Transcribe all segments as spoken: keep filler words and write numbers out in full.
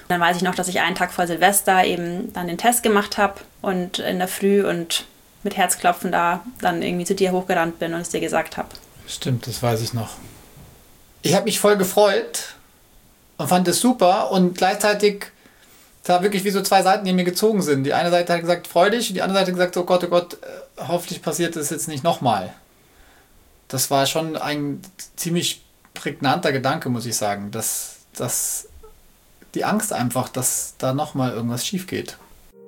Dann weiß ich noch, dass ich einen Tag vor Silvester eben dann den Test gemacht habe und in der Früh und mit Herzklopfen da dann irgendwie zu dir hochgerannt bin und es dir gesagt habe. Stimmt, das weiß ich noch. Ich habe mich voll gefreut und fand es super und gleichzeitig da wirklich wie so zwei Seiten, die mir gezogen sind. Die eine Seite hat gesagt, freu dich, und die andere Seite hat gesagt, oh Gott, oh Gott, hoffentlich passiert das jetzt nicht nochmal. Das war schon ein ziemlich prägnanter Gedanke, muss ich sagen, dass, dass die Angst einfach, dass da nochmal irgendwas schief geht.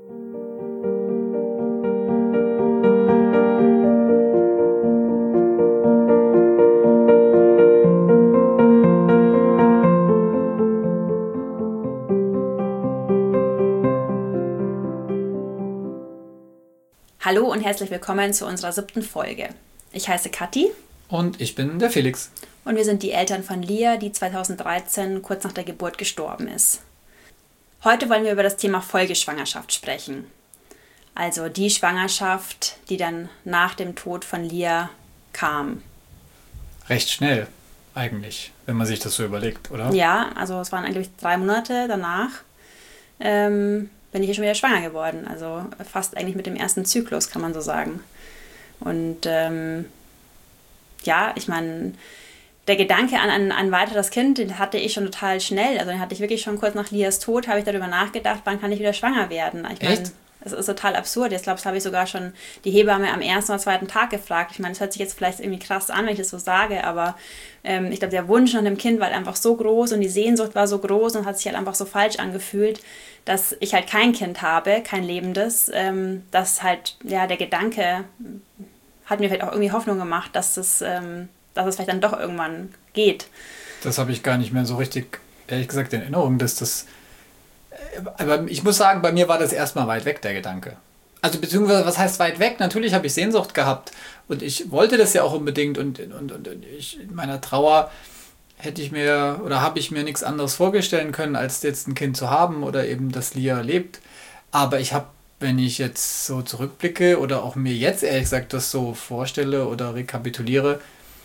Hallo und herzlich willkommen zu unserer siebten Folge. Ich heiße Kathi. Und ich bin der Felix. Und wir sind die Eltern von Lia, die zweitausenddreizehn kurz nach der Geburt gestorben ist. Heute wollen wir über das Thema Folgeschwangerschaft sprechen. Also die Schwangerschaft, die dann nach dem Tod von Lia kam. Recht schnell eigentlich, wenn man sich das so überlegt, oder? Ja, also es waren eigentlich drei Monate danach. Ähm, bin ich ja schon wieder schwanger geworden. Also fast eigentlich mit dem ersten Zyklus, kann man so sagen. Und ähm, ja, ich meine, der Gedanke an ein, ein weiteres Kind, den hatte ich schon total schnell. Also den hatte ich wirklich schon kurz nach Lias Tod, habe ich darüber nachgedacht, wann kann ich wieder schwanger werden. Ich meine, Echt? Es ist total absurd. Ich glaube, das habe ich sogar schon die Hebamme am ersten oder zweiten Tag gefragt. Ich meine, es hört sich jetzt vielleicht irgendwie krass an, wenn ich das so sage, aber ähm, ich glaube, der Wunsch nach dem Kind war halt einfach so groß und die Sehnsucht war so groß und hat sich halt einfach so falsch angefühlt, dass ich halt kein Kind habe, kein lebendes, ähm, dass halt, ja, der Gedanke hat mir vielleicht auch irgendwie Hoffnung gemacht, dass es, ähm, dass es vielleicht dann doch irgendwann geht. Das habe ich gar nicht mehr so richtig, ehrlich gesagt, in Erinnerung, dass das... Aber ich muss sagen, bei mir war das erstmal weit weg, der Gedanke. Also beziehungsweise, was heißt weit weg? Natürlich habe ich Sehnsucht gehabt und ich wollte das ja auch unbedingt und, und, und ich, in meiner Trauer hätte ich mir oder habe ich mir nichts anderes vorstellen können, als jetzt ein Kind zu haben oder eben, dass Lia lebt. Aber ich habe, wenn ich jetzt so zurückblicke oder auch mir jetzt ehrlich gesagt das so vorstelle oder rekapituliere,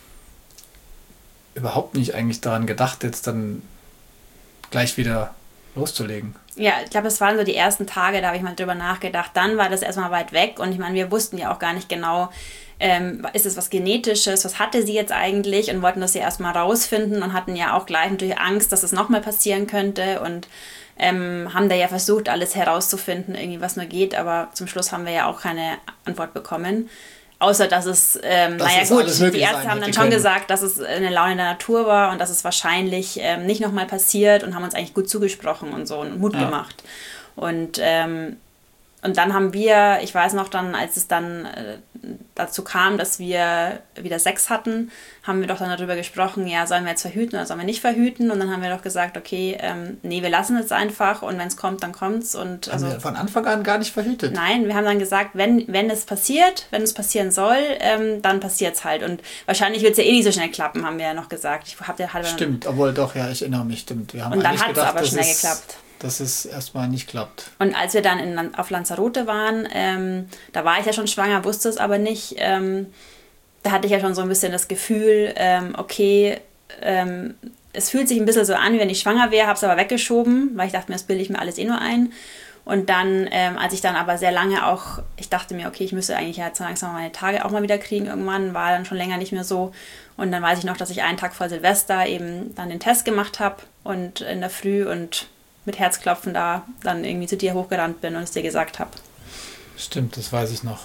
überhaupt nicht eigentlich daran gedacht, jetzt dann gleich wieder loszulegen. Ja, ich glaube, es waren so die ersten Tage, da habe ich mal drüber nachgedacht. Dann war das erstmal weit weg und ich meine, wir wussten ja auch gar nicht genau, ähm, ist es was Genetisches, was hatte sie jetzt eigentlich und wollten das ja erstmal rausfinden und hatten ja auch gleich natürlich Angst, dass es nochmal passieren könnte und ähm, haben da ja versucht, alles herauszufinden, irgendwie was nur geht, aber zum Schluss haben wir ja auch keine Antwort bekommen. Außer, dass es, ähm, das naja gut, die Ärzte haben dann schon können. gesagt, dass es eine Laune der Natur war und dass es wahrscheinlich ähm, nicht nochmal passiert und haben uns eigentlich gut zugesprochen und so und Mut ja. gemacht. Und, ähm, und dann haben wir, ich weiß noch dann, als es dann äh, dazu kam, dass wir wieder Sex hatten, haben wir doch dann darüber gesprochen, ja, sollen wir jetzt verhüten oder sollen wir nicht verhüten? Und dann haben wir doch gesagt, okay, ähm, nee, wir lassen es einfach und wenn es kommt, dann kommt's. Und haben also, wir von Anfang an gar nicht verhütet? Nein, wir haben dann gesagt, wenn, wenn es passiert, wenn es passieren soll, ähm, dann passiert es halt. Und wahrscheinlich wird es ja eh nicht so schnell klappen, haben wir ja noch gesagt. Ich hab, hab stimmt, obwohl doch, ja, ich erinnere mich, stimmt. Wir haben und dann hat es gedacht, aber schnell es, geklappt. Dass es erstmal nicht klappt. Und als wir dann in, auf Lanzarote waren, ähm, da war ich ja schon schwanger, wusste es aber nicht. Ähm, da hatte ich ja schon so ein bisschen das Gefühl, ähm, okay, ähm, es fühlt sich ein bisschen so an, wie wenn ich schwanger wäre, habe es aber weggeschoben, weil ich dachte mir, das bilde ich mir alles eh nur ein. Und dann, ähm, als ich dann aber sehr lange auch, ich dachte mir, okay, ich müsste eigentlich jetzt langsam meine Tage auch mal wieder kriegen irgendwann, war dann schon länger nicht mehr so. Und dann weiß ich noch, dass ich einen Tag vor Silvester eben dann den Test gemacht habe und in der Früh und mit Herzklopfen da dann irgendwie zu dir hochgerannt bin und es dir gesagt habe. Stimmt, das weiß ich noch.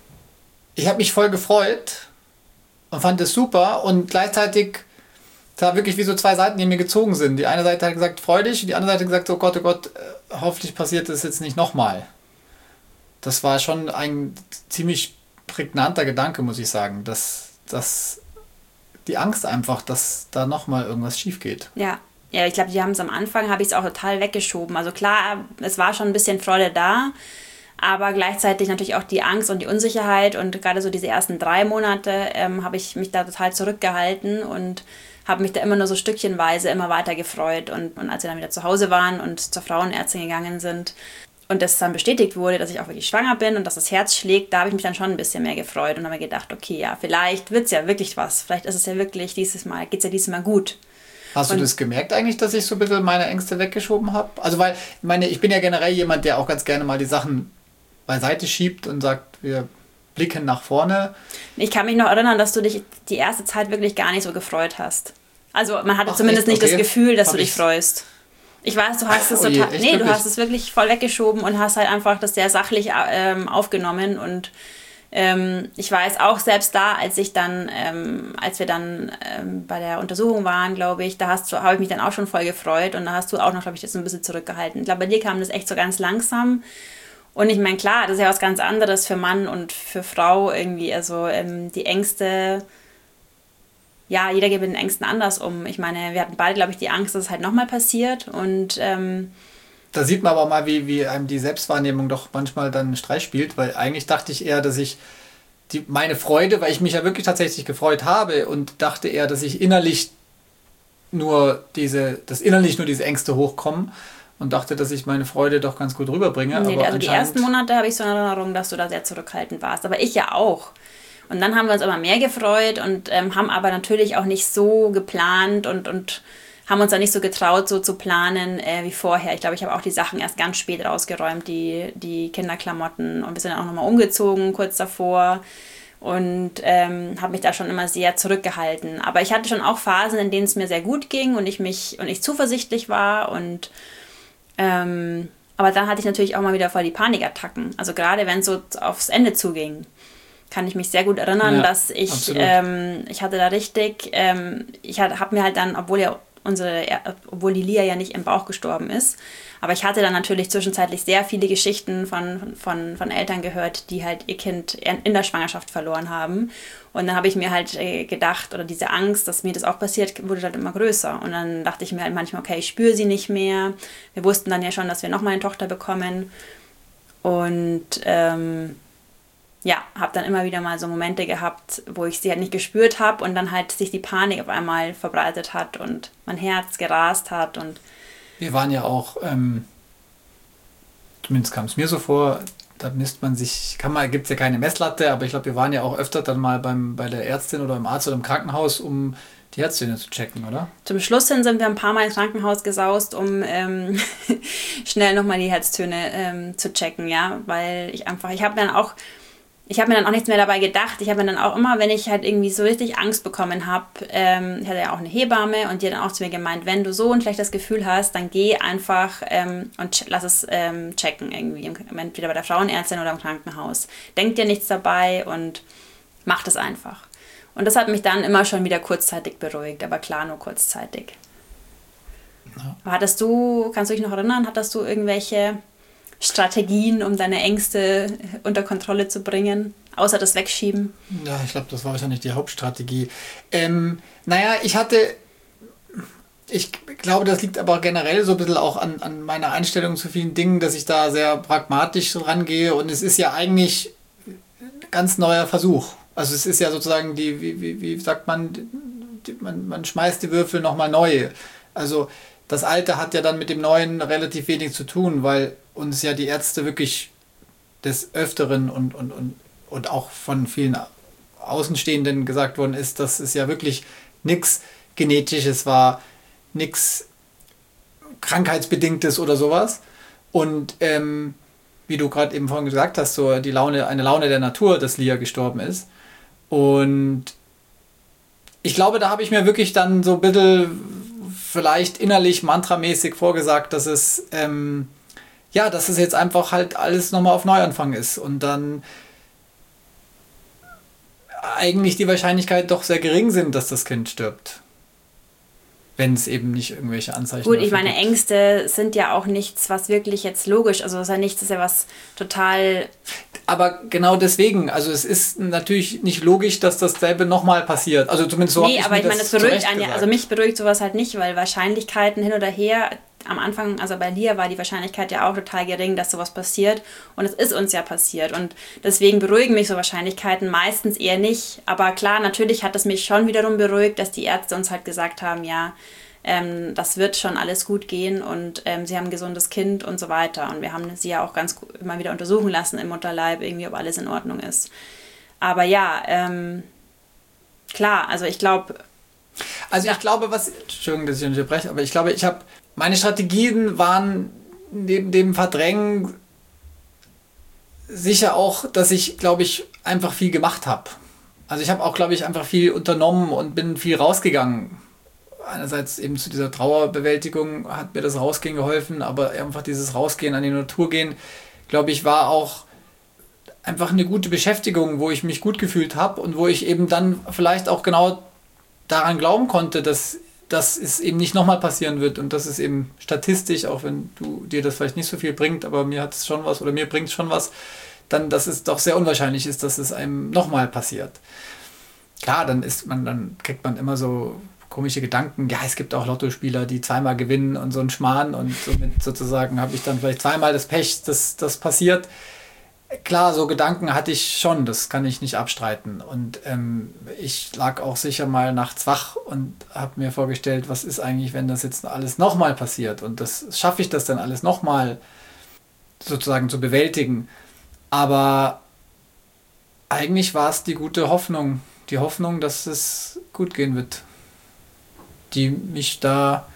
Ich habe mich voll gefreut und fand es super und gleichzeitig da wirklich wie so zwei Seiten, die mir gezogen sind. Die eine Seite hat gesagt, freu dich, und die andere Seite hat gesagt, oh Gott, oh Gott, hoffentlich passiert das jetzt nicht nochmal. Das war schon ein ziemlich prägnanter Gedanke, muss ich sagen, dass, dass die Angst einfach, dass da nochmal irgendwas schief geht. Ja. Ja, ich glaube, die haben es am Anfang, habe ich es auch total weggeschoben. Also klar, es war schon ein bisschen Freude da, aber gleichzeitig natürlich auch die Angst und die Unsicherheit und gerade so diese ersten drei Monate ähm, habe ich mich da total zurückgehalten und habe mich da immer nur so stückchenweise immer weiter gefreut. Und, und als wir dann wieder zu Hause waren und zur Frauenärztin gegangen sind und das dann bestätigt wurde, dass ich auch wirklich schwanger bin und dass das Herz schlägt, da habe ich mich dann schon ein bisschen mehr gefreut und habe mir gedacht, okay, ja, vielleicht wird es ja wirklich was. Vielleicht ist es ja wirklich dieses Mal, geht es ja dieses Mal gut. Hast Und du das gemerkt eigentlich, dass ich so ein bisschen meine Ängste weggeschoben habe? Also weil, ich meine, ich bin ja generell jemand, der auch ganz gerne mal die Sachen beiseite schiebt und sagt, wir blicken nach vorne. ich kann mich noch erinnern, dass du dich die erste Zeit wirklich gar nicht so gefreut hast. Also man hatte Ach, zumindest echt? nicht Okay. das Gefühl, dass Hab du dich ich's- freust. Ich weiß, du hast es Oh je, total. echt Nee, du wirklich? hast es wirklich voll weggeschoben und hast halt einfach das sehr sachlich ähm, aufgenommen. Und ähm, ich weiß auch selbst da, als ich dann, ähm, als wir dann ähm, bei der Untersuchung waren, glaube ich, da hast du, habe ich mich dann auch schon voll gefreut und da hast du auch noch, glaube ich, das so ein bisschen zurückgehalten. Ich glaube, bei dir kam das echt so ganz langsam. Und ich meine, klar, das ist ja was ganz anderes für Mann und für Frau irgendwie. Also ähm, die Ängste, ja, jeder geht mit den Ängsten anders um. Ich meine, wir hatten beide, glaube ich, die Angst, dass es halt nochmal passiert. Und ähm, Da sieht man aber mal, wie, wie einem die Selbstwahrnehmung doch manchmal dann einen Streich spielt, weil eigentlich dachte ich eher, dass ich die, meine Freude, weil ich mich ja wirklich tatsächlich gefreut habe und dachte eher, dass ich innerlich nur diese, dass innerlich nur diese Ängste hochkommen und dachte, dass ich meine Freude doch ganz gut rüberbringe. nee, aber also die anscheinend- ersten Monate habe ich so eine Erinnerung, dass du da sehr zurückhaltend warst. Aber ich ja auch. Und dann haben wir uns immer mehr gefreut und ähm, haben aber natürlich auch nicht so geplant und, und haben uns da nicht so getraut, so zu planen äh, wie vorher. Ich glaube, ich habe auch die Sachen erst ganz spät rausgeräumt, die, die Kinderklamotten, und wir sind dann auch nochmal umgezogen kurz davor und ähm, habe mich da schon immer sehr zurückgehalten. Aber ich hatte schon auch Phasen, in denen es mir sehr gut ging und ich mich und ich zuversichtlich war und ähm, aber dann hatte ich natürlich auch mal wieder voll die Panikattacken. Also gerade wenn es so aufs Ende zuging, kann ich mich sehr gut erinnern, Ja, dass ich, absolut. ähm, ich hatte da richtig, ähm, ich habe mir halt dann, obwohl ja unsere, obwohl die Lia ja nicht im Bauch gestorben ist, aber ich hatte dann natürlich zwischenzeitlich sehr viele Geschichten von, von, von Eltern gehört, die halt ihr Kind in der Schwangerschaft verloren haben. Und dann habe ich mir halt gedacht, oder diese Angst, dass mir das auch passiert, wurde halt immer größer. Und dann dachte ich mir halt manchmal, okay, ich spüre sie nicht mehr. Wir wussten dann ja schon, dass wir nochmal eine Tochter bekommen. Und ähm, ja, habe dann immer wieder mal so Momente gehabt, wo ich sie halt nicht gespürt habe und dann halt sich die Panik auf einmal verbreitet hat und mein Herz gerast hat. Und Wir waren ja auch, ähm, zumindest kam es mir so vor, da misst man sich, kann man, gibt es ja keine Messlatte, aber ich glaube, wir waren ja auch öfter dann mal beim, bei der Ärztin oder im Arzt oder im Krankenhaus, um die Herztöne zu checken, oder? zum Schluss hin sind wir ein paar Mal ins Krankenhaus gesaust, um ähm, schnell nochmal die Herztöne ähm, zu checken, ja, weil ich einfach, ich habe dann auch, ich habe mir dann auch nichts mehr dabei gedacht. Ich habe mir dann auch immer, wenn ich halt irgendwie so richtig Angst bekommen habe, ähm, ich hatte ja auch eine Hebamme und die hat dann auch zu mir gemeint, wenn du so ein schlechtes Gefühl hast, dann geh einfach ähm, und lass es ähm, checken irgendwie, entweder bei der Frauenärztin oder im Krankenhaus. Denk dir nichts dabei und mach das einfach. Und das hat mich dann immer schon wieder kurzzeitig beruhigt, aber klar, nur kurzzeitig. Ja. Hattest du, kannst du dich noch erinnern, hattest du irgendwelche Strategien, um deine Ängste unter Kontrolle zu bringen, außer das Wegschieben? Ja, ich glaube, das war wahrscheinlich die Hauptstrategie. Ähm, naja, ich hatte, ich glaube, das liegt aber generell so ein bisschen auch an, an meiner Einstellung zu vielen Dingen, dass ich da sehr pragmatisch rangehe und es ist ja eigentlich ein ganz neuer Versuch. Also es ist ja sozusagen die, wie, wie, wie sagt man, die, man, man schmeißt die Würfel nochmal neu. Also das Alte hat ja dann mit dem Neuen relativ wenig zu tun, weil uns ja die Ärzte wirklich des Öfteren und, und, und, und auch von vielen Außenstehenden gesagt worden ist, dass es ja wirklich nichts Genetisches war, nichts Krankheitsbedingtes oder sowas. Und ähm, wie du gerade eben vorhin gesagt hast, so die Laune, eine Laune der Natur, dass Lia gestorben ist. Und ich glaube, da habe ich mir wirklich dann so ein bisschen vielleicht innerlich mantramäßig vorgesagt, dass es ähm, ja, dass es jetzt einfach halt alles nochmal auf Neuanfang ist und dann eigentlich die Wahrscheinlichkeit doch sehr gering sind, dass das Kind stirbt. Wenn es eben nicht irgendwelche Anzeichen Gut, ich dafür meine, gibt. Ängste sind ja auch nichts, was wirklich jetzt logisch, also das ist ja nichts, das ist ja was total... Aber genau deswegen, also es ist natürlich nicht logisch, dass dasselbe nochmal passiert. Also zumindest so. Nee, hab aber mir ich meine, das das beruhigt zurecht einen ja, gesagt. also mich beruhigt sowas halt nicht, weil Wahrscheinlichkeiten hin oder her, am Anfang, also bei Lia war die Wahrscheinlichkeit ja auch total gering, dass sowas passiert und es ist uns ja passiert und deswegen beruhigen mich so Wahrscheinlichkeiten meistens eher nicht, aber klar, natürlich hat es mich schon wiederum beruhigt, dass die Ärzte uns halt gesagt haben, ja, ähm, das wird schon alles gut gehen und ähm, sie haben ein gesundes Kind und so weiter und wir haben sie ja auch ganz gut immer wieder untersuchen lassen im Mutterleib, irgendwie, ob alles in Ordnung ist. Aber ja, ähm, klar, also ich glaube... Also ja. ich glaube, was, Entschuldigung, dass ich unterbreche, aber ich glaube, ich habe, meine Strategien waren neben dem Verdrängen sicher auch, dass ich, glaube ich, einfach viel gemacht habe. Also ich habe auch, glaube ich, einfach viel unternommen und bin viel rausgegangen. Einerseits eben zu dieser Trauerbewältigung hat mir das Rausgehen geholfen, aber einfach dieses Rausgehen, an die Natur gehen, glaube ich, war auch einfach eine gute Beschäftigung, wo ich mich gut gefühlt habe und wo ich eben dann vielleicht auch genau daran glauben konnte, dass, dass es eben nicht nochmal passieren wird und dass es eben statistisch, auch wenn du dir das vielleicht nicht so viel bringt, aber mir hat es schon was oder mir bringt es schon was, dann, dass es doch sehr unwahrscheinlich ist, dass es einem nochmal passiert. Klar, dann ist man, dann kriegt man immer so komische Gedanken, ja, es gibt auch Lottospieler, die zweimal gewinnen und so ein Schmarrn und somit sozusagen habe ich dann vielleicht zweimal das Pech, dass das passiert. Klar, so Gedanken hatte ich schon, das kann ich nicht abstreiten. Und ähm, ich lag auch sicher mal nachts wach und habe mir vorgestellt, was ist eigentlich, wenn das jetzt alles nochmal passiert und das schaffe ich das dann alles nochmal sozusagen zu bewältigen. Aber eigentlich war es die gute Hoffnung, die Hoffnung, dass es gut gehen wird, die mich da,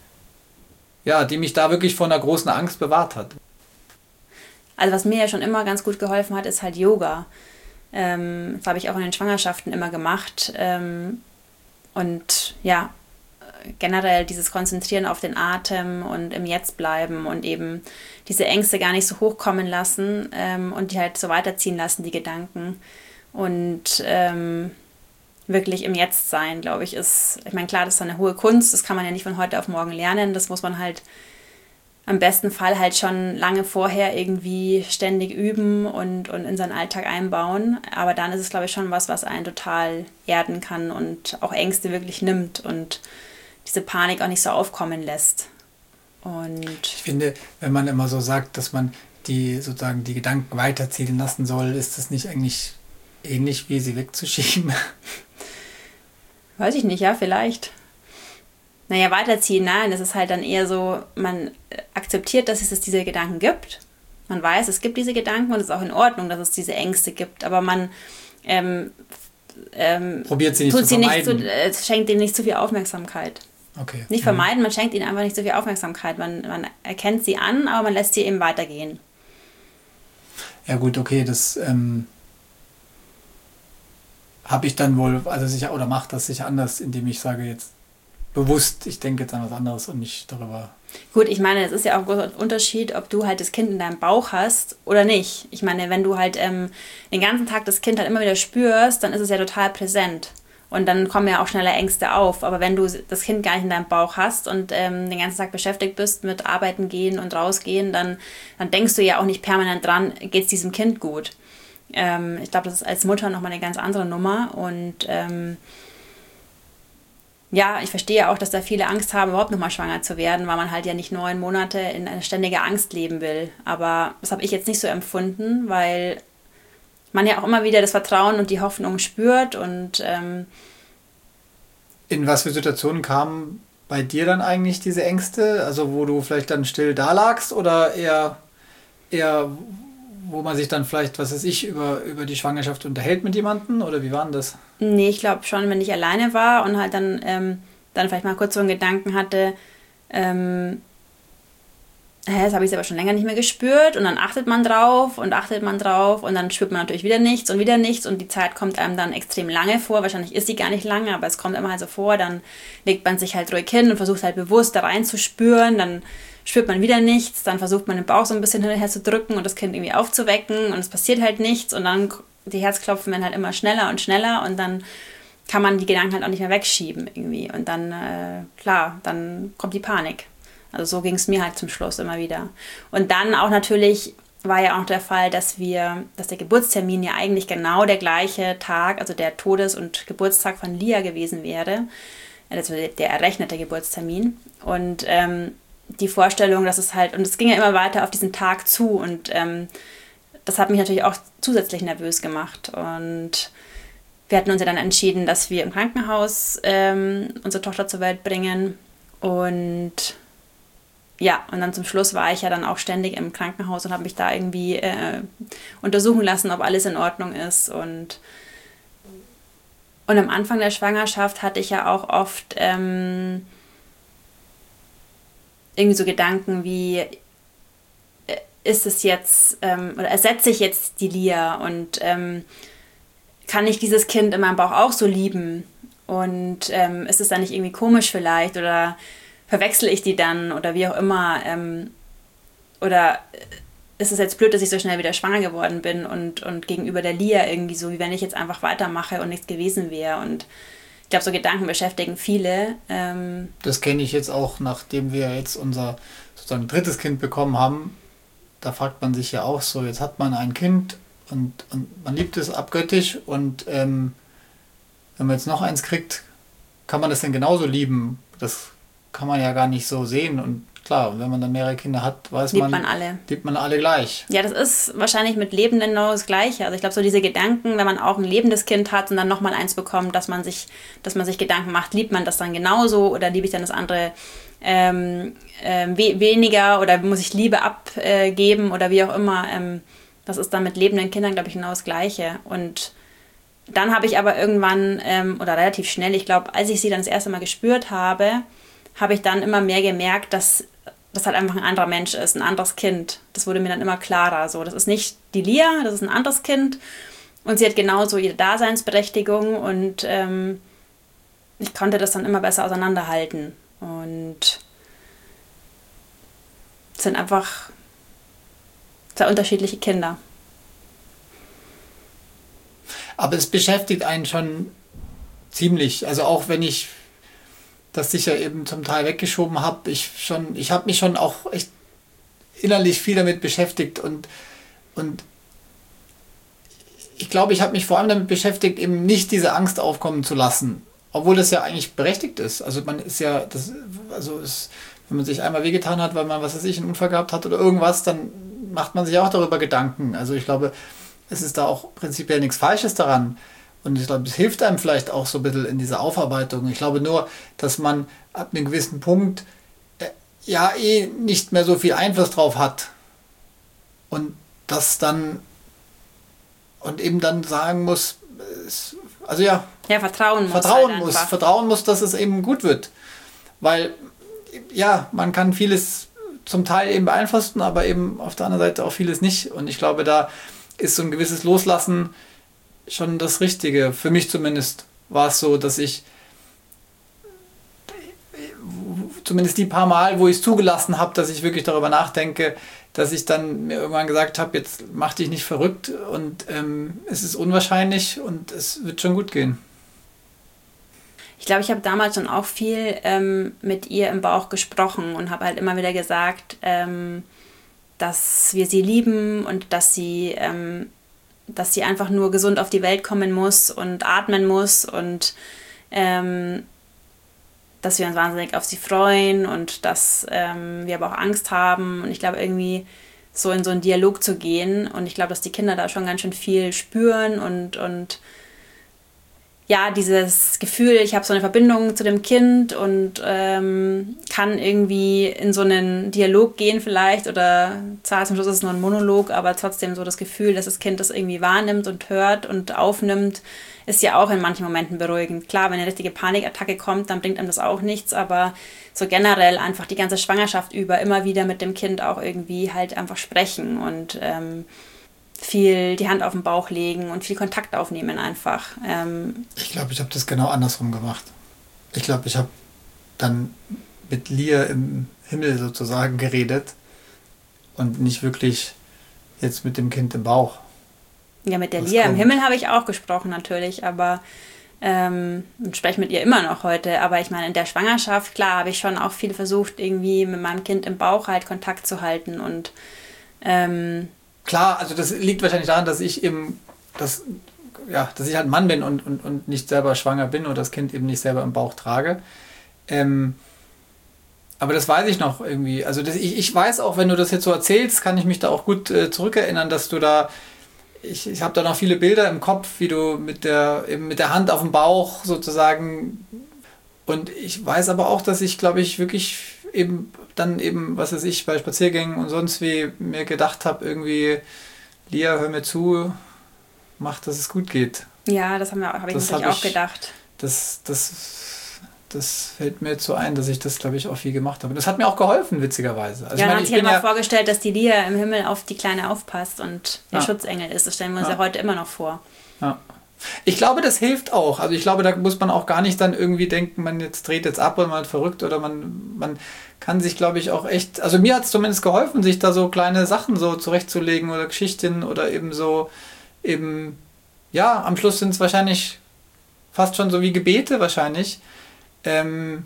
ja, die mich da wirklich vor einer großen Angst bewahrt hat. Also was mir ja schon immer ganz gut geholfen hat, ist halt Yoga. Ähm, das habe ich auch in den Schwangerschaften immer gemacht. Ähm, und ja, generell dieses Konzentrieren auf den Atem und im Jetzt bleiben und eben diese Ängste gar nicht so hochkommen lassen ähm, und die halt so weiterziehen lassen, die Gedanken. Und ähm, wirklich im Jetzt sein, glaube ich, ist, ich meine, klar, das ist eine hohe Kunst, das kann man ja nicht von heute auf morgen lernen, das muss man halt am besten Fall halt schon lange vorher irgendwie ständig üben und, und in seinen Alltag einbauen, aber dann ist es, glaube ich, schon was, was einen total erden kann und auch Ängste wirklich nimmt und diese Panik auch nicht so aufkommen lässt. Und ich finde, wenn man immer so sagt, dass man die sozusagen die Gedanken weiterziehen lassen soll, ist das nicht eigentlich ähnlich wie sie wegzuschieben? Weiß ich nicht, ja, vielleicht. Naja, weiterziehen, nein, das ist halt dann eher so, man akzeptiert, dass es diese Gedanken gibt. Man weiß, es gibt diese Gedanken und es ist auch in Ordnung, dass es diese Ängste gibt, aber man ähm, ähm, probiert sie nicht tut zu sie vermeiden. Nicht zu, äh, schenkt ihnen nicht zu viel Aufmerksamkeit. Okay. Nicht vermeiden, man schenkt ihnen einfach nicht zu viel Aufmerksamkeit. Man, man erkennt sie an, aber man lässt sie eben weitergehen. Ja gut, okay, das ähm, habe ich dann wohl, also sicher, oder mache das sicher anders, indem ich sage jetzt bewusst, ich denke jetzt an was anderes und nicht darüber. Gut, ich meine, es ist ja auch ein großer Unterschied, ob du halt das Kind in deinem Bauch hast oder nicht. Ich meine, wenn du halt ähm, den ganzen Tag das Kind halt immer wieder spürst, dann ist es ja total präsent. Und dann kommen ja auch schneller Ängste auf. Aber wenn du das Kind gar nicht in deinem Bauch hast und ähm, den ganzen Tag beschäftigt bist mit Arbeiten gehen und rausgehen, dann, dann denkst du ja auch nicht permanent dran, geht es diesem Kind gut. Ähm, ich glaube, das ist als Mutter nochmal eine ganz andere Nummer. Und ähm, ja, ich verstehe auch, dass da viele Angst haben, überhaupt nochmal schwanger zu werden, weil man halt ja nicht neun Monate in eine ständige Angst leben will. Aber das habe ich jetzt nicht so empfunden, weil man ja auch immer wieder das Vertrauen und die Hoffnung spürt. Und ähm, in was für Situationen kamen bei dir dann eigentlich diese Ängste? Also wo du vielleicht dann still da lagst oder eher, eher wo man sich dann vielleicht, was weiß ich, über, über die Schwangerschaft unterhält mit jemandem? Oder wie war denn das? Nee, ich glaube schon, wenn ich alleine war und halt dann, ähm, dann vielleicht mal kurz so einen Gedanken hatte, ähm, hä, das habe ich aber schon länger nicht mehr gespürt und dann achtet man drauf und achtet man drauf und dann spürt man natürlich wieder nichts und wieder nichts und die Zeit kommt einem dann extrem lange vor. Wahrscheinlich ist sie gar nicht lange, aber es kommt immer halt so vor. Dann legt man sich halt ruhig hin und versucht halt bewusst da reinzuspüren, dann spürt man wieder nichts, dann versucht man den Bauch so ein bisschen hinterher zu drücken und das Kind irgendwie aufzuwecken und es passiert halt nichts und dann die Herzklopfen werden halt immer schneller und schneller und dann kann man die Gedanken halt auch nicht mehr wegschieben irgendwie und dann, äh, klar, dann kommt die Panik. Also so ging es mir halt zum Schluss immer wieder. Und dann auch natürlich war ja auch der Fall, dass wir, dass der Geburtstermin ja eigentlich genau der gleiche Tag, also der Todes- und Geburtstag von Lia gewesen wäre, also der errechnete Geburtstermin und ähm, die Vorstellung, dass es halt, und es ging ja immer weiter auf diesen Tag zu und ähm, das hat mich natürlich auch zusätzlich nervös gemacht und wir hatten uns ja dann entschieden, dass wir im Krankenhaus ähm, unsere Tochter zur Welt bringen und ja, und dann zum Schluss war ich ja dann auch ständig im Krankenhaus und habe mich da irgendwie äh, untersuchen lassen, ob alles in Ordnung ist und Und am Anfang der Schwangerschaft hatte ich ja auch oft ähm, irgendwie so Gedanken wie, äh, ist es jetzt, ähm, oder ersetze ich jetzt die Lia und ähm, kann ich dieses Kind in meinem Bauch auch so lieben? Und ähm, ist es dann nicht irgendwie komisch vielleicht oder verwechsel ich die dann oder wie auch immer? Ähm, oder ist es jetzt blöd, dass ich so schnell wieder schwanger geworden bin und, und gegenüber der Lia irgendwie so, wie wenn ich jetzt einfach weitermache und nichts gewesen wäre. Und ich glaube, so Gedanken beschäftigen viele. Ähm das kenne ich jetzt auch, nachdem wir jetzt unser sozusagen drittes Kind bekommen haben. Da fragt man sich ja auch so, jetzt hat man ein Kind und, und man liebt es abgöttisch und ähm, wenn man jetzt noch eins kriegt, kann man das denn genauso lieben? Das kann man ja gar nicht so sehen. Und klar, wenn man dann mehrere Kinder hat, weiß liebt man, man alle. liebt man alle gleich. Ja, das ist wahrscheinlich mit Lebenden genau das Gleiche. Also ich glaube, so diese Gedanken, wenn man auch ein lebendes Kind hat und dann nochmal eins bekommt, dass man sich, dass man sich Gedanken macht, liebt man das dann genauso oder liebe ich dann das andere ähm, ähm, we- weniger oder muss ich Liebe abgeben oder wie auch immer. Ähm, das ist dann mit lebenden Kindern, glaube ich, genau das Gleiche. Und dann habe ich aber irgendwann, ähm, oder relativ schnell, ich glaube, als ich sie dann das erste Mal gespürt habe, habe ich dann immer mehr gemerkt, dass das halt einfach ein anderer Mensch ist, ein anderes Kind. Das wurde mir dann immer klarer. So, das ist nicht die Lia, das ist ein anderes Kind. Und sie hat genauso ihre Daseinsberechtigung und ähm, ich konnte das dann immer besser auseinanderhalten. Und es sind einfach zwei unterschiedliche Kinder. Aber es beschäftigt einen schon ziemlich. Also auch wenn ich das sicher eben zum Teil weggeschoben habe, ich schon, ich habe mich schon auch echt innerlich viel damit beschäftigt und, und ich glaube, ich habe mich vor allem damit beschäftigt, eben nicht diese Angst aufkommen zu lassen. Obwohl das ja eigentlich berechtigt ist. Also man ist ja, das, also es, wenn man sich einmal wehgetan hat, weil man, was weiß ich, einen Unfall gehabt hat oder irgendwas, dann macht man sich auch darüber Gedanken. Also ich glaube, es ist da auch prinzipiell nichts Falsches daran. Und ich glaube, es hilft einem vielleicht auch so ein bisschen in dieser Aufarbeitung. Ich glaube nur, dass man ab einem gewissen Punkt äh, ja eh nicht mehr so viel Einfluss drauf hat. Und das dann und eben dann sagen muss, es, also ja, Ja, vertrauen muss. Vertrauen halt muss, einfach. vertrauen muss, dass es eben gut wird. Weil, ja, man kann vieles zum Teil eben beeinflussen, aber eben auf der anderen Seite auch vieles nicht. Und ich glaube, da ist so ein gewisses Loslassen schon das Richtige. Für mich zumindest war es so, dass ich zumindest die paar Mal, wo ich es zugelassen habe, dass ich wirklich darüber nachdenke, dass ich dann mir irgendwann gesagt habe, jetzt mach dich nicht verrückt und ähm, es ist unwahrscheinlich und es wird schon gut gehen. Ich glaube, ich habe damals schon auch viel ähm, mit ihr im Bauch gesprochen und habe halt immer wieder gesagt, ähm, dass wir sie lieben und dass sie, ähm, dass sie einfach nur gesund auf die Welt kommen muss und atmen muss und ähm, dass wir uns wahnsinnig auf sie freuen und dass ähm, wir aber auch Angst haben. Und ich glaube, irgendwie so in so einen Dialog zu gehen. Und ich glaube, dass die Kinder da schon ganz schön viel spüren und, und ja, dieses Gefühl, ich habe so eine Verbindung zu dem Kind und ähm, kann irgendwie in so einen Dialog gehen vielleicht oder zwar zum Schluss ist es nur ein Monolog, aber trotzdem so das Gefühl, dass das Kind das irgendwie wahrnimmt und hört und aufnimmt, ist ja auch in manchen Momenten beruhigend. Klar, wenn eine richtige Panikattacke kommt, dann bringt einem das auch nichts, aber so generell einfach die ganze Schwangerschaft über immer wieder mit dem Kind auch irgendwie halt einfach sprechen und ähm, viel die Hand auf den Bauch legen und viel Kontakt aufnehmen einfach. Ähm ich glaube, ich habe das genau andersrum gemacht. Ich glaube, ich habe dann mit Lia im Himmel sozusagen geredet und nicht wirklich jetzt mit dem Kind im Bauch. Ja, mit der Was Lia im kommt. Himmel habe ich auch gesprochen natürlich, aber ähm, und spreche mit ihr immer noch heute. Aber ich meine, in der Schwangerschaft, klar, habe ich schon auch viel versucht, irgendwie mit meinem Kind im Bauch halt Kontakt zu halten und ähm, Klar, also das liegt wahrscheinlich daran, dass ich eben, dass, ja, dass ich halt ein Mann bin und, und, und nicht selber schwanger bin und das Kind eben nicht selber im Bauch trage. Ähm, aber das weiß ich noch irgendwie. Also das, ich, ich weiß auch, wenn du das jetzt so erzählst, kann ich mich da auch gut äh, zurückerinnern, dass du da, ich, ich habe da noch viele Bilder im Kopf, wie du mit der, eben mit der Hand auf dem Bauch sozusagen, und ich weiß aber auch, dass ich, glaube ich, wirklich eben dann eben, was weiß ich, bei Spaziergängen und sonst wie mir gedacht habe, irgendwie, Lia, hör mir zu, mach, dass es gut geht. Ja, das haben wir, habe ich Das natürlich hab auch ich- gedacht. Das, das, das fällt mir jetzt so ein, dass ich das, glaube ich, auch viel gemacht habe. Das hat mir auch geholfen, witzigerweise. Also Ja, ich dann meine, hat ich sich halt bin immer ja, vorgestellt, dass die Lia im Himmel auf die Kleine aufpasst und der Ja. Schutzengel ist. Das stellen wir uns Ja. ja heute immer noch vor. ja. Ich glaube, das hilft auch. Also ich glaube, da muss man auch gar nicht dann irgendwie denken, man jetzt dreht jetzt ab oder man ist verrückt oder man, man kann sich, glaube ich, auch echt, also mir hat es zumindest geholfen, sich da so kleine Sachen so zurechtzulegen oder Geschichten oder eben so, eben, ja, am Schluss sind es wahrscheinlich fast schon so wie Gebete wahrscheinlich. Ähm,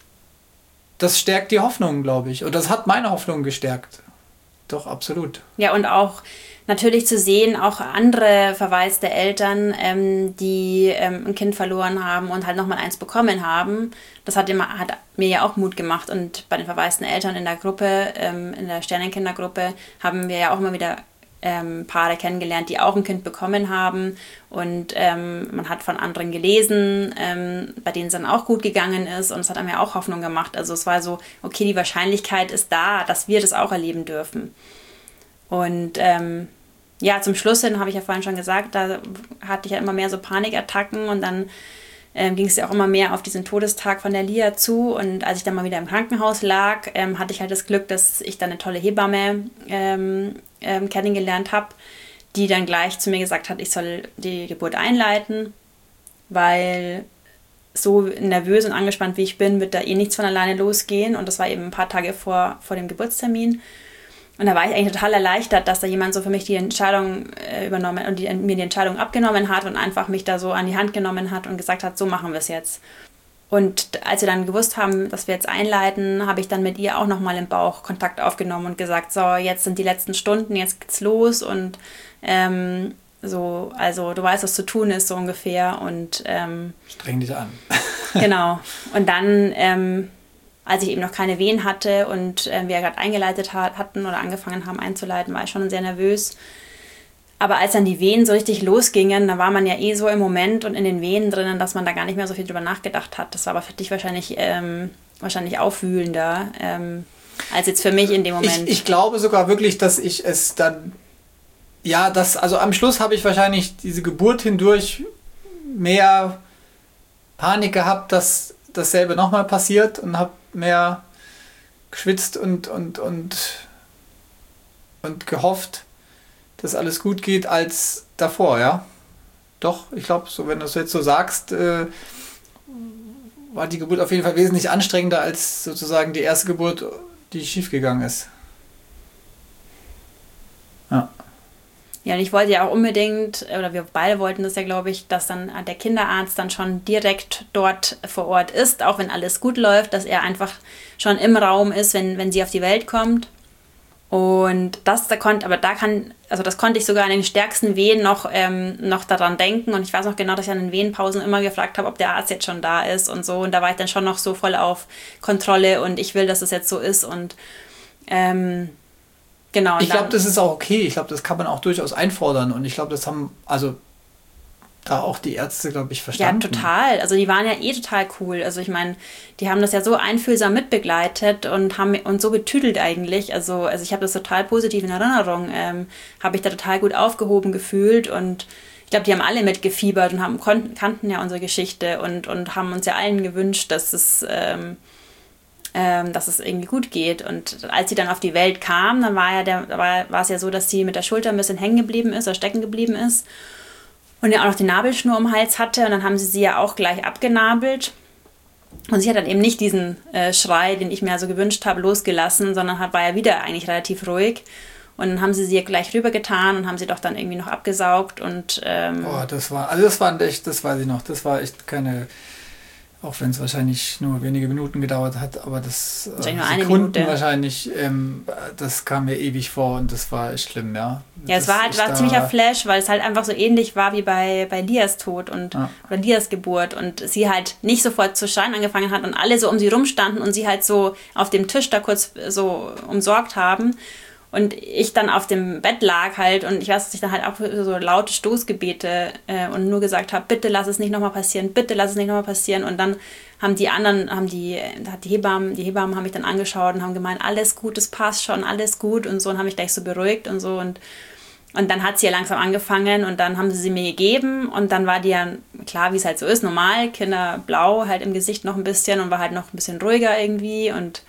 das stärkt die Hoffnung, glaube ich. Und das hat meine Hoffnung gestärkt. Doch, absolut. Ja, und auch natürlich zu sehen, auch andere verwaiste Eltern, ähm, die ähm, ein Kind verloren haben und halt nochmal eins bekommen haben. Das hat, immer, hat mir ja auch Mut gemacht. Und bei den verwaisten Eltern in der Gruppe, ähm, in der Sternenkindergruppe, haben wir ja auch immer wieder ähm, Paare kennengelernt, die auch ein Kind bekommen haben. Und ähm, man hat von anderen gelesen, ähm, bei denen es dann auch gut gegangen ist. Und es hat einem ja auch Hoffnung gemacht. Also es war so, okay, die Wahrscheinlichkeit ist da, dass wir das auch erleben dürfen. Und ähm, ja, zum Schluss hin, habe ich ja vorhin schon gesagt, da hatte ich ja immer mehr so Panikattacken und dann ähm, ging es ja auch immer mehr auf diesen Todestag von der Lia zu. Und als ich dann mal wieder im Krankenhaus lag, ähm, hatte ich halt das Glück, dass ich dann eine tolle Hebamme ähm, ähm, kennengelernt habe, die dann gleich zu mir gesagt hat, ich soll die Geburt einleiten, weil so nervös und angespannt wie ich bin, wird da eh nichts von alleine losgehen. Und das war eben ein paar Tage vor, vor dem Geburtstermin. Und da war ich eigentlich total erleichtert, dass da jemand so für mich die Entscheidung äh, übernommen und die, mir die Entscheidung abgenommen hat und einfach mich da so an die Hand genommen hat und gesagt hat, so machen wir es jetzt. Und als wir dann gewusst haben, dass wir jetzt einleiten, habe ich dann mit ihr auch nochmal im Bauch Kontakt aufgenommen und gesagt, so, jetzt sind die letzten Stunden, jetzt geht's los und ähm, so, also du weißt, was zu tun ist, so ungefähr. Und ähm, Streng dich an. genau. Und dann ähm, als ich eben noch keine Wehen hatte und äh, wir gerade eingeleitet hat, hatten oder angefangen haben einzuleiten, war ich schon sehr nervös. Aber als dann die Wehen so richtig losgingen, da war man ja eh so im Moment und in den Wehen drinnen, dass man da gar nicht mehr so viel drüber nachgedacht hat. Das war aber für dich wahrscheinlich, ähm, wahrscheinlich aufwühlender ähm, als jetzt für mich in dem Moment. Ich, ich glaube sogar wirklich, dass ich es dann, ja, das, also am Schluss habe ich wahrscheinlich diese Geburt hindurch mehr Panik gehabt, dass dasselbe nochmal passiert und habe mehr geschwitzt und, und, und, und gehofft, dass alles gut geht, als davor, ja. Doch, ich glaube, so, wenn du es jetzt so sagst, äh, war die Geburt auf jeden Fall wesentlich anstrengender als sozusagen die erste Geburt, die schiefgegangen ist. Ja. Ja, und ich wollte ja auch unbedingt, oder wir beide wollten das ja, glaube ich, dass dann der Kinderarzt dann schon direkt dort vor Ort ist, auch wenn alles gut läuft, dass er einfach schon im Raum ist, wenn, wenn sie auf die Welt kommt. Und das, da konnte, aber da kann, also das konnte ich sogar an den stärksten Wehen noch, ähm, noch daran denken. Und ich weiß noch genau, dass ich an den Wehenpausen immer gefragt habe, ob der Arzt jetzt schon da ist und so. Und da war ich dann schon noch so voll auf Kontrolle und ich will, dass es jetzt so ist. Und ähm, genau. Ich glaube, das ist auch okay. Ich glaube, das kann man auch durchaus einfordern. Und ich glaube, das haben also da auch die Ärzte, glaube ich, verstanden. Ja, total. Also die waren ja eh total cool. Also ich meine, die haben das ja so einfühlsam mitbegleitet und haben uns so betüdelt eigentlich. Also, also ich habe das total positiv in Erinnerung. Ähm, habe ich da total gut aufgehoben gefühlt und ich glaube, die haben alle mitgefiebert und haben, konnten, kannten ja unsere Geschichte und, und haben uns ja allen gewünscht, dass es... Ähm, Ähm, dass es irgendwie gut geht. Und als sie dann auf die Welt kam, dann war, ja der, war, war es ja so, dass sie mit der Schulter ein bisschen hängen geblieben ist oder stecken geblieben ist und ja auch noch die Nabelschnur um den Hals hatte. Und dann haben sie sie ja auch gleich abgenabelt. Und sie hat dann eben nicht diesen äh, Schrei, den ich mir so gewünscht habe, losgelassen, sondern hat, war ja wieder eigentlich relativ ruhig. Und dann haben sie sie gleich rübergetan und haben sie doch dann irgendwie noch abgesaugt. Und, ähm, Boah, das war, also das war echt, das weiß ich noch, das war echt keine... Auch wenn es wahrscheinlich nur wenige Minuten gedauert hat, aber das äh, nur eine Sekunden Minute. wahrscheinlich, ähm, das kam mir ewig vor und das war echt schlimm, ja. Ja, es war halt war ziemlicher Flash, weil es halt einfach so ähnlich war wie bei, bei Lias Tod und Ja. oder Lias Geburt und sie halt nicht sofort zu schreien angefangen hat und alle so um sie rumstanden und sie halt so auf dem Tisch da kurz so umsorgt haben. Und ich dann auf dem Bett lag halt und ich weiß, dass ich dann halt auch so laute Stoßgebete äh, und nur gesagt habe, bitte lass es nicht nochmal passieren, bitte lass es nicht nochmal passieren. Und dann haben die anderen, haben die, hat die Hebammen, die Hebammen haben mich dann angeschaut und haben gemeint, alles gut, es passt schon, alles gut und so und haben mich gleich so beruhigt und so. Und Und dann hat sie ja langsam angefangen und dann haben sie sie mir gegeben und dann war die ja, klar, wie es halt so ist, normal, Kinder blau halt im Gesicht noch ein bisschen und war halt noch ein bisschen ruhiger irgendwie und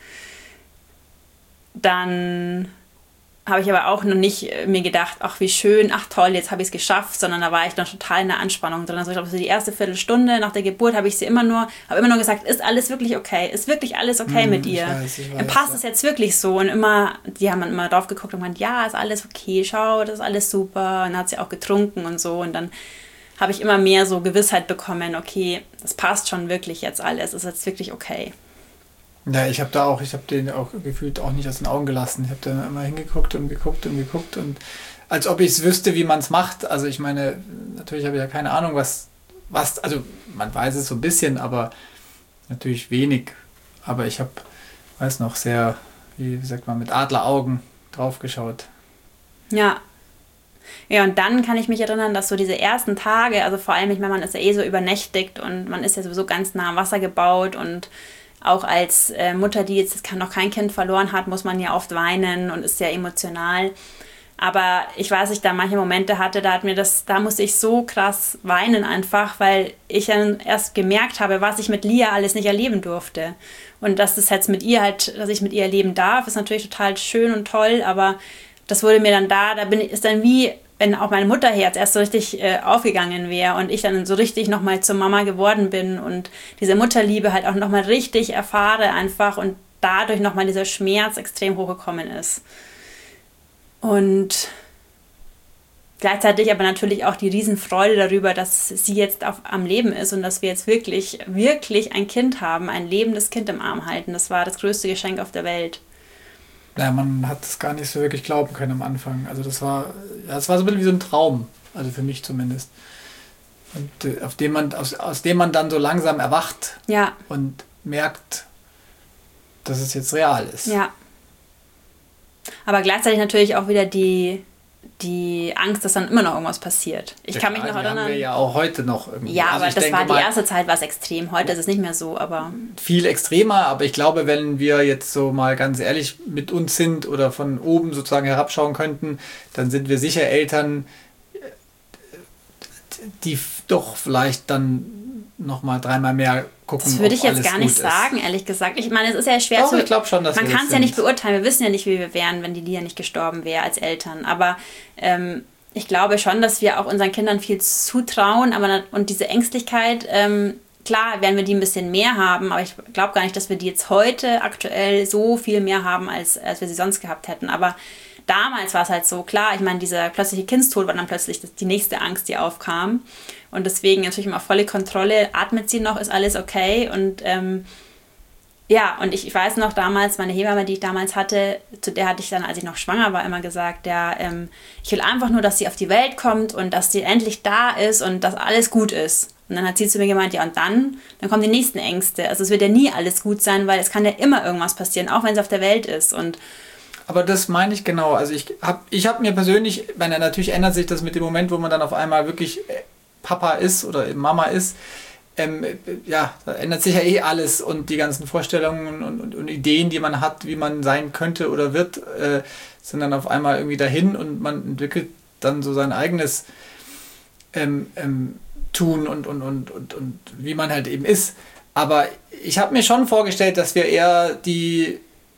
dann habe ich aber auch noch nicht mir gedacht, ach wie schön, ach toll, jetzt habe ich es geschafft, sondern da war ich noch total in der Anspannung drin. Also ich glaube, so die erste Viertelstunde nach der Geburt habe ich sie immer nur, habe immer nur gesagt, ist alles wirklich okay? Ist wirklich alles okay mm, mit ihr? Ich weiß, ich weiß, Passt ja. es jetzt wirklich so? Und immer, die haben dann immer drauf geguckt und gemeint, ja, ist alles okay, schau, das ist alles super. Und dann hat sie auch getrunken und so. Und dann habe ich immer mehr so Gewissheit bekommen, okay, das passt schon wirklich jetzt alles, ist jetzt wirklich okay. Ja, ich habe da auch, ich habe den auch gefühlt auch nicht aus den Augen gelassen. Ich habe da immer hingeguckt und geguckt und geguckt und als ob ich es wüsste, wie man es macht. Also ich meine, natürlich habe ich ja keine Ahnung, was, was, also man weiß es so ein bisschen, aber natürlich wenig. Aber ich habe, weiß noch, sehr, wie, wie sagt man, mit Adleraugen drauf geschaut. Ja. Ja, und dann kann ich mich erinnern, dass so diese ersten Tage, also vor allem, ich meine, man ist ja eh so übernächtigt und man ist ja sowieso ganz nah am Wasser gebaut und auch als äh, Mutter, die jetzt noch kein Kind verloren hat, muss man ja oft weinen und ist sehr emotional. Aber ich weiß, ich da manche Momente hatte, da hat mir das, da musste ich so krass weinen einfach, weil ich dann erst gemerkt habe, was ich mit Lia alles nicht erleben durfte. Und dass das jetzt mit ihr halt, dass ich mit ihr erleben darf, ist natürlich total schön und toll, aber das wurde mir dann da, da bin ich, ist dann wie, wenn auch mein Mutterherz erst so richtig äh, aufgegangen wäre und ich dann so richtig nochmal zur Mama geworden bin und diese Mutterliebe halt auch nochmal richtig erfahre einfach und dadurch nochmal dieser Schmerz extrem hochgekommen ist. Und gleichzeitig aber natürlich auch die Riesenfreude darüber, dass sie jetzt auf, am Leben ist und dass wir jetzt wirklich, wirklich ein Kind haben, ein lebendes Kind im Arm halten. Das war das größte Geschenk auf der Welt. Ja, man hat es gar nicht so wirklich glauben können am Anfang. Also das war, ja, das war so ein bisschen wie so ein Traum, also für mich zumindest. Und äh, auf dem man, aus, aus dem man dann so langsam erwacht ja. und merkt, dass es jetzt real ist. Ja. Aber gleichzeitig natürlich auch wieder die, die Angst, dass dann immer noch irgendwas passiert. Ich ja, kann klar, mich noch die erinnern. Haben wir ja auch heute noch irgendwie. Ja, also aber das denke war die mal, erste Zeit, war es extrem. Heute ist es nicht mehr so, aber viel extremer, aber ich glaube, wenn wir jetzt so mal ganz ehrlich mit uns sind oder von oben sozusagen herabschauen könnten, dann sind wir sicher Eltern, die doch vielleicht dann nochmal dreimal mehr gucken. Das würde ich jetzt gar nicht sagen, ehrlich gesagt. Ich meine, es ist ja schwer Doch, zu... ich glaube schon, dass man wir kann es ja nicht beurteilen. Wir wissen ja nicht, wie wir wären, wenn die Lia nicht gestorben wäre als Eltern. Aber ähm, ich glaube schon, dass wir auch unseren Kindern viel zutrauen. Aber und diese Ängstlichkeit, ähm, klar werden wir die ein bisschen mehr haben. Aber ich glaube gar nicht, dass wir die jetzt heute aktuell so viel mehr haben, als, als wir sie sonst gehabt hätten. Aber damals war es halt so, klar, ich meine, dieser plötzliche Kindstod war dann plötzlich die nächste Angst, die aufkam. Und deswegen natürlich immer volle Kontrolle, atmet sie noch, ist alles okay. Und ähm, ja, und ich, ich weiß noch damals, meine Hebamme, die ich damals hatte, zu der hatte ich dann, als ich noch schwanger war, immer gesagt, ja, ähm, ich will einfach nur, dass sie auf die Welt kommt und dass sie endlich da ist und dass alles gut ist. Und dann hat sie zu mir gemeint, ja und dann, dann kommen die nächsten Ängste. Also es wird ja nie alles gut sein, weil es kann ja immer irgendwas passieren, auch wenn sie auf der Welt ist. Und aber das meine ich genau. Also ich habe ich hab mir persönlich, meine, natürlich ändert sich das mit dem Moment, wo man dann auf einmal wirklich Papa ist oder Mama ist, ähm, ja, da ändert sich ja eh alles und die ganzen Vorstellungen und, und, und Ideen, die man hat, wie man sein könnte oder wird, äh, sind dann auf einmal irgendwie dahin und man entwickelt dann so sein eigenes ähm, ähm, Tun und, und, und, und, und wie man halt eben ist. Aber ich habe mir schon vorgestellt, dass wir eher die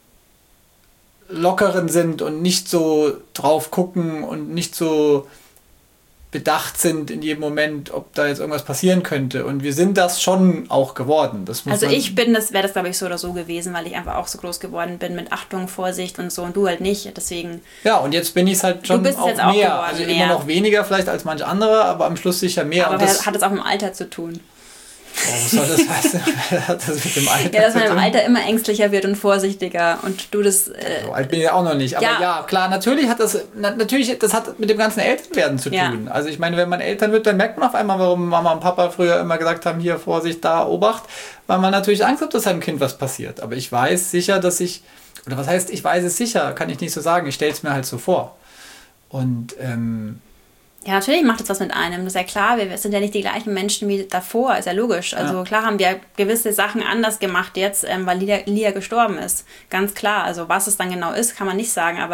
Lockeren sind und nicht so drauf gucken und nicht so bedacht sind in jedem Moment, ob da jetzt irgendwas passieren könnte. Und wir sind das schon auch geworden. Das muss also man ich bin, das wäre das glaube ich so oder so gewesen, weil ich einfach auch so groß geworden bin mit Achtung, Vorsicht und so und du halt nicht. Deswegen. Ja, und jetzt bin ich es halt schon auch jetzt auch mehr. geworden, also mehr. immer noch weniger vielleicht als manch andere, aber am Schluss sicher mehr. Aber und das hat es auch mit dem Alter zu tun. Oh, was soll das heißen? Hat das mit dem Alter ja, dass man zu im tun? Alter immer ängstlicher wird und vorsichtiger und du das... Äh, so alt bin ich auch noch nicht. Aber ja, ja klar, natürlich hat das na, natürlich, das hat mit dem ganzen Elternwerden zu ja. tun. Also ich meine, wenn man Eltern wird, dann merkt man auf einmal, warum Mama und Papa früher immer gesagt haben, hier, Vorsicht, da, Obacht, weil man natürlich Angst hat, dass seinem Kind was passiert. Aber ich weiß sicher, dass ich, oder was heißt, ich weiß es sicher, kann ich nicht so sagen, ich stelle es mir halt so vor. Und ähm, ja, natürlich macht das was mit einem. Das ist ja klar, wir sind ja nicht die gleichen Menschen wie davor, ist ja logisch. Also ja. klar haben wir gewisse Sachen anders gemacht jetzt, ähm, weil Lia, Lia gestorben ist. Ganz klar. Also was es dann genau ist, kann man nicht sagen. Aber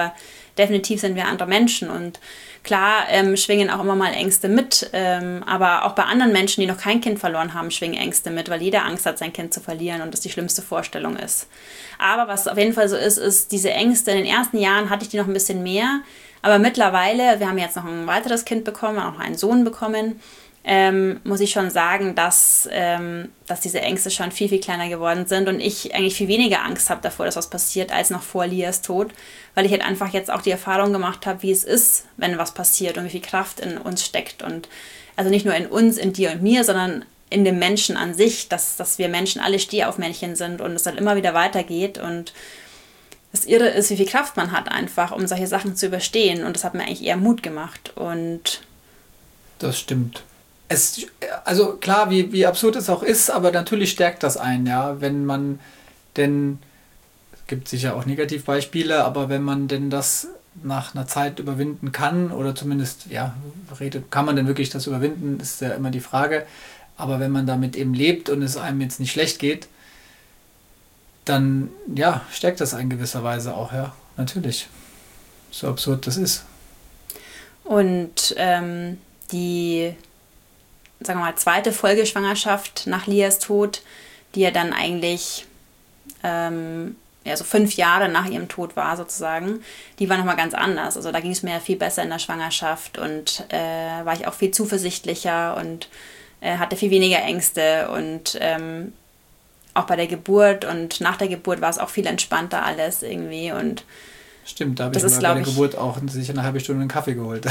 definitiv sind wir andere Menschen und klar ähm, schwingen auch immer mal Ängste mit, ähm, aber auch bei anderen Menschen, die noch kein Kind verloren haben, schwingen Ängste mit, weil jeder Angst hat, sein Kind zu verlieren und das die schlimmste Vorstellung ist. Aber was auf jeden Fall so ist, ist diese Ängste, in den ersten Jahren hatte ich die noch ein bisschen mehr, aber mittlerweile, wir haben jetzt noch ein weiteres Kind bekommen, auch noch einen Sohn bekommen, ähm, muss ich schon sagen, dass, ähm, dass diese Ängste schon viel, viel kleiner geworden sind und ich eigentlich viel weniger Angst habe davor, dass was passiert, als noch vor Lias Tod, weil ich halt einfach jetzt auch die Erfahrung gemacht habe, wie es ist, wenn was passiert und wie viel Kraft in uns steckt und also nicht nur in uns, in dir und mir, sondern in dem Menschen an sich, dass, dass wir Menschen alle Stehaufmännchen sind und es dann immer wieder weitergeht und das Irre ist, wie viel Kraft man hat einfach, um solche Sachen zu überstehen und das hat mir eigentlich eher Mut gemacht und das stimmt. Es, also klar, wie, wie absurd es auch ist, aber natürlich stärkt das einen, ja, wenn man denn, es gibt sicher auch Negativbeispiele, aber wenn man denn das nach einer Zeit überwinden kann oder zumindest, ja, redet, kann man denn wirklich das überwinden, ist ja immer die Frage, aber wenn man damit eben lebt und es einem jetzt nicht schlecht geht, dann, ja, stärkt das in gewisser Weise auch, ja, natürlich, so absurd das ist. Und ähm, die sagen wir mal, zweite Folgeschwangerschaft nach Lias Tod, die ja dann eigentlich ähm, ja, so fünf Jahre nach ihrem Tod war sozusagen, die war nochmal ganz anders. Also da ging es mir viel besser in der Schwangerschaft und äh, war ich auch viel zuversichtlicher und äh, hatte viel weniger Ängste und ähm, auch bei der Geburt und nach der Geburt war es auch viel entspannter alles irgendwie und stimmt, da habe ich mir bei der Geburt auch sicher eine halbe Stunde einen Kaffee geholt.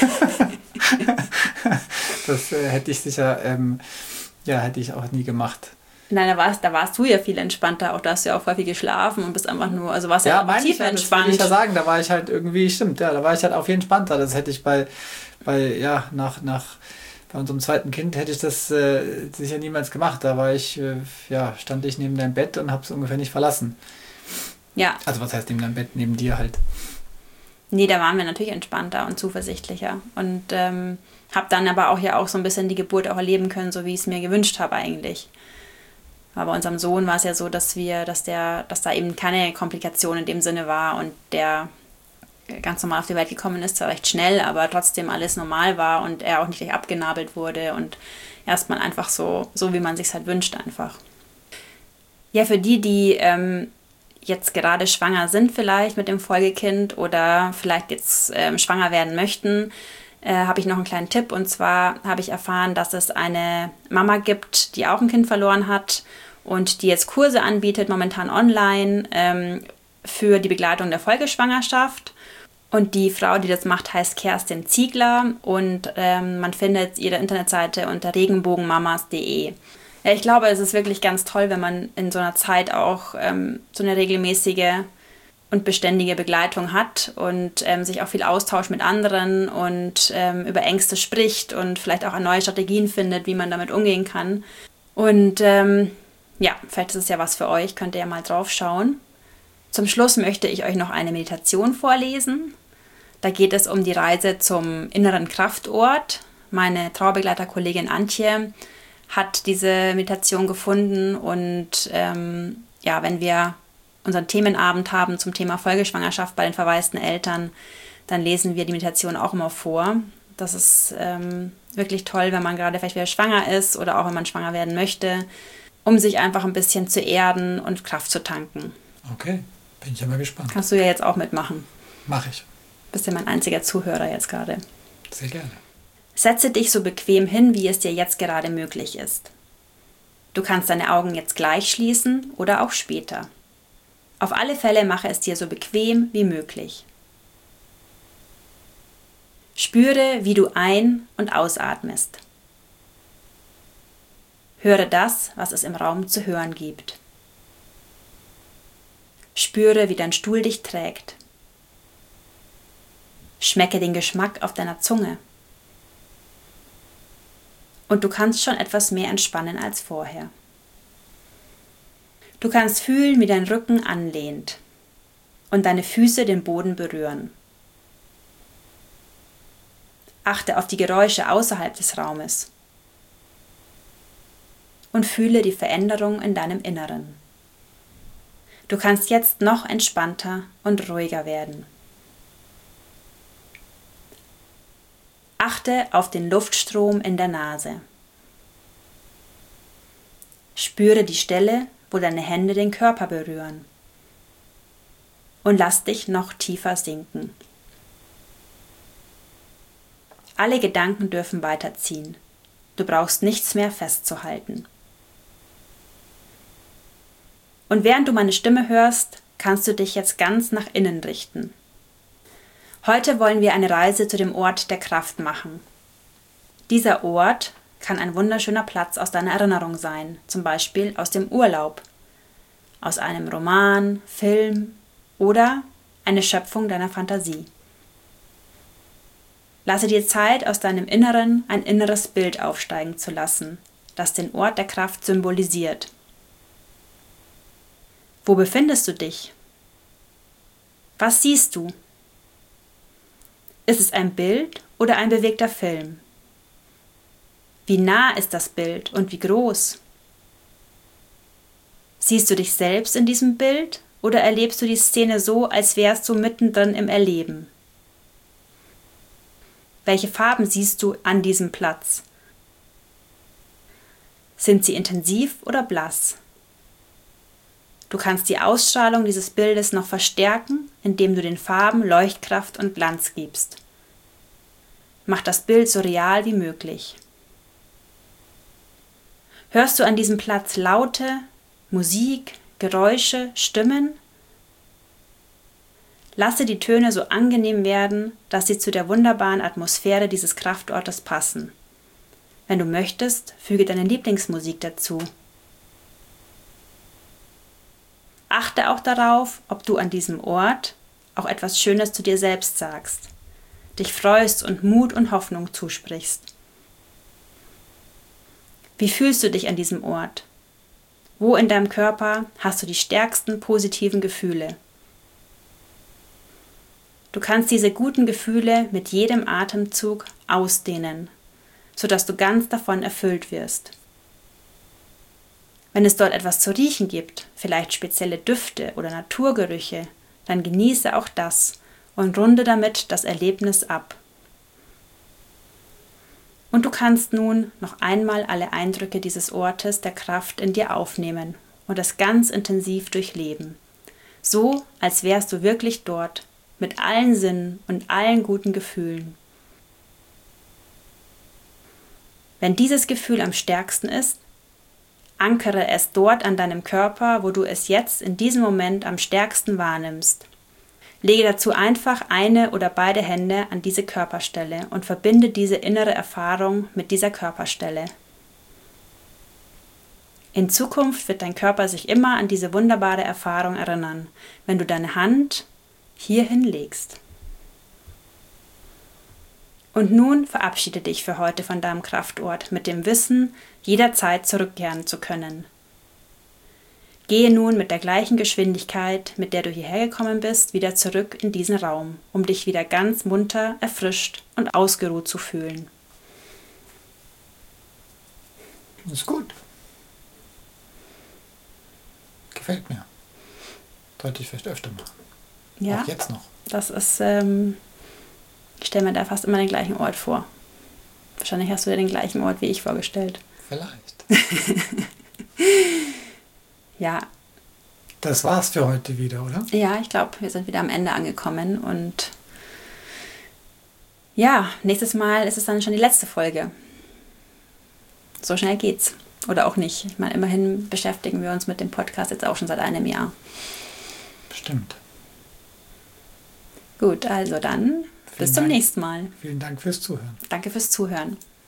Das äh, hätte ich sicher, ähm, ja, hätte ich auch nie gemacht. Nein, da warst, da warst du ja viel entspannter, auch da hast du ja auch häufig geschlafen und bist einfach nur, also warst ja, ja auch tief entspannt. Ja, das will ich ja sagen, da war ich halt irgendwie, stimmt, ja, da war ich halt auch viel entspannter. Das hätte ich bei, bei ja, nach, nach, bei unserem zweiten Kind hätte ich das äh, sicher niemals gemacht. Da war ich, äh, ja, stand ich neben deinem Bett und habe es ungefähr nicht verlassen. Ja. Also was heißt neben deinem Bett? Neben dir halt. Nee, da waren wir natürlich entspannter und zuversichtlicher und ähm, habe dann aber auch ja auch so ein bisschen die Geburt auch erleben können, so wie ich es mir gewünscht habe eigentlich. Aber bei unserem Sohn war es ja so, dass wir, dass der, dass da eben keine Komplikation in dem Sinne war und der ganz normal auf die Welt gekommen ist, zwar recht schnell, aber trotzdem alles normal war und er auch nicht gleich abgenabelt wurde und erstmal einfach so, so wie man sich halt wünscht einfach. Ja, für die, die ähm, jetzt gerade schwanger sind vielleicht mit dem Folgekind oder vielleicht jetzt ähm, schwanger werden möchten, äh, habe ich noch einen kleinen Tipp. Und zwar habe ich erfahren, dass es eine Mama gibt, die auch ein Kind verloren hat und die jetzt Kurse anbietet, momentan online, ähm, für die Begleitung der Folgeschwangerschaft. Und die Frau, die das macht, heißt Kerstin Ziegler und ähm, man findet ihre Internetseite unter regenbogenmamas punkt de. Ja, ich glaube, es ist wirklich ganz toll, wenn man in so einer Zeit auch ähm, so eine regelmäßige und beständige Begleitung hat und ähm, sich auch viel austauscht mit anderen und ähm, über Ängste spricht und vielleicht auch neue Strategien findet, wie man damit umgehen kann. Und ähm, ja, vielleicht ist es ja was für euch, könnt ihr ja mal drauf schauen. Zum Schluss möchte ich euch noch eine Meditation vorlesen. Da geht es um die Reise zum inneren Kraftort. Meine Trauerbegleiterkollegin Antje hat diese Meditation gefunden und ähm, ja, wenn wir unseren Themenabend haben zum Thema Folgeschwangerschaft bei den verwaisten Eltern, dann lesen wir die Meditation auch immer vor. Das ist ähm, wirklich toll, wenn man gerade vielleicht wieder schwanger ist oder auch wenn man schwanger werden möchte, um sich einfach ein bisschen zu erden und Kraft zu tanken. Okay, bin ich ja mal gespannt. Kannst du ja jetzt auch mitmachen. Mache ich. Bist ja mein einziger Zuhörer jetzt gerade. Sehr gerne. Setze dich so bequem hin, wie es dir jetzt gerade möglich ist. Du kannst deine Augen jetzt gleich schließen oder auch später. Auf alle Fälle mache es dir so bequem wie möglich. Spüre, wie du ein- und ausatmest. Höre das, was es im Raum zu hören gibt. Spüre, wie dein Stuhl dich trägt. Schmecke den Geschmack auf deiner Zunge. Und du kannst schon etwas mehr entspannen als vorher. Du kannst fühlen, wie dein Rücken anlehnt und deine Füße den Boden berühren. Achte auf die Geräusche außerhalb des Raumes und fühle die Veränderung in deinem Inneren. Du kannst jetzt noch entspannter und ruhiger werden. Achte auf den Luftstrom in der Nase. Spüre die Stelle, wo deine Hände den Körper berühren. Und lass dich noch tiefer sinken. Alle Gedanken dürfen weiterziehen. Du brauchst nichts mehr festzuhalten. Und während du meine Stimme hörst, kannst du dich jetzt ganz nach innen richten. Heute wollen wir eine Reise zu dem Ort der Kraft machen. Dieser Ort kann ein wunderschöner Platz aus deiner Erinnerung sein, zum Beispiel aus dem Urlaub, aus einem Roman, Film oder eine Schöpfung deiner Fantasie. Lasse dir Zeit, aus deinem Inneren ein inneres Bild aufsteigen zu lassen, das den Ort der Kraft symbolisiert. Wo befindest du dich? Was siehst du? Ist es ein Bild oder ein bewegter Film? Wie nah ist das Bild und wie groß? Siehst du dich selbst in diesem Bild oder erlebst du die Szene so, als wärst du mittendrin im Erleben? Welche Farben siehst du an diesem Platz? Sind sie intensiv oder blass? Du kannst die Ausstrahlung dieses Bildes noch verstärken, indem du den Farben Leuchtkraft und Glanz gibst. Mach das Bild so real wie möglich. Hörst du an diesem Platz Laute, Musik, Geräusche, Stimmen? Lasse die Töne so angenehm werden, dass sie zu der wunderbaren Atmosphäre dieses Kraftortes passen. Wenn du möchtest, füge deine Lieblingsmusik dazu. Achte auch darauf, ob du an diesem Ort auch etwas Schönes zu dir selbst sagst, dich freust und Mut und Hoffnung zusprichst. Wie fühlst du dich an diesem Ort? Wo in deinem Körper hast du die stärksten positiven Gefühle? Du kannst diese guten Gefühle mit jedem Atemzug ausdehnen, sodass du ganz davon erfüllt wirst. Wenn es dort etwas zu riechen gibt, vielleicht spezielle Düfte oder Naturgerüche, dann genieße auch das und runde damit das Erlebnis ab. Und du kannst nun noch einmal alle Eindrücke dieses Ortes der Kraft in dir aufnehmen und es ganz intensiv durchleben. So, als wärst du wirklich dort, mit allen Sinnen und allen guten Gefühlen. Wenn dieses Gefühl am stärksten ist, ankere es dort an deinem Körper, wo du es jetzt in diesem Moment am stärksten wahrnimmst. Lege dazu einfach eine oder beide Hände an diese Körperstelle und verbinde diese innere Erfahrung mit dieser Körperstelle. In Zukunft wird dein Körper sich immer an diese wunderbare Erfahrung erinnern, wenn du deine Hand hierhin legst. Und nun verabschiede dich für heute von deinem Kraftort mit dem Wissen, jederzeit zurückkehren zu können. Gehe nun mit der gleichen Geschwindigkeit, mit der du hierher gekommen bist, wieder zurück in diesen Raum, um dich wieder ganz munter, erfrischt und ausgeruht zu fühlen. Ist gut. Gefällt mir. Sollte ich vielleicht öfter machen. Ja, auch jetzt noch. Das ist, ähm, ich stelle mir da fast immer den gleichen Ort vor. Wahrscheinlich hast du dir den gleichen Ort wie ich vorgestellt. Vielleicht. Ja. Das war's für heute wieder, oder? Ja, ich glaube, wir sind wieder am Ende angekommen und ja, nächstes Mal ist es dann schon die letzte Folge. So schnell geht's. Oder auch nicht. Ich meine, immerhin beschäftigen wir uns mit dem Podcast jetzt auch schon seit einem Jahr. Bestimmt. Gut, also dann Vielen bis zum Dank. nächsten Mal. Vielen Dank fürs Zuhören. Danke fürs Zuhören.